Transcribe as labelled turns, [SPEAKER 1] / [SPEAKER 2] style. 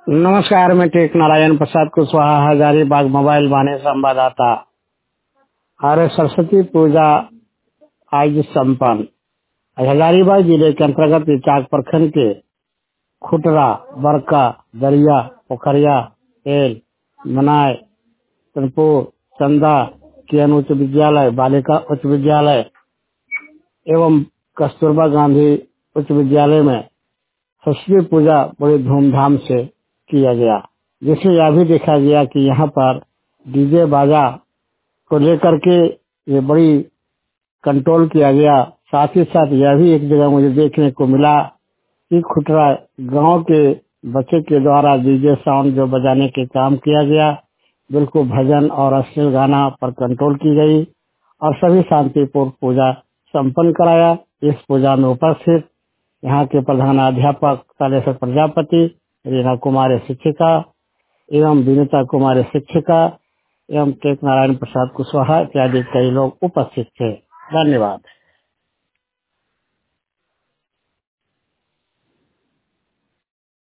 [SPEAKER 1] नमस्कार, मैं टेक नारायण प्रसाद कुशवाहा, हजारीबाग मोबाइल वाणी संवाददाता। अरे सरस्वती पूजा आज संपन्न। हजारीबाग जिले के अंतर्गत इचाक प्रखंड के खुटरा, बरका, दरिया, पोखरिया, एल, मनाय, तनपुर, चंदा कियन उच्च विद्यालय, बालिका उच्च विद्यालय एवं कस्तूरबा गांधी उच्च विद्यालय में सरस्वती पूजा बड़ी धूमधाम से किया गया, जिसमें यह भी देखा गया कि यहाँ पर डीजे बाजा को लेकर के ये बड़ी कंट्रोल किया गया। साथ ही साथ यह भी एक जगह मुझे देखने को मिला कि खुटरा गांव के बच्चे के द्वारा डीजे साउंड जो बजाने के काम किया गया, बिल्कुल भजन और अश्लील गाना पर कंट्रोल की गई और सभी शांतिपूर्ण पूजा संपन्न कराया। इस पूजा में उपस्थित यहाँ के प्रधानाध्यापक कालेश्वर प्रजापति, रीना कुमारी शिक्षिका एवं विनीता कुमारी शिक्षिका एवं टेक नारायण प्रसाद कुशवाहा इत्यादि कई लोग उपस्थित थे। धन्यवाद।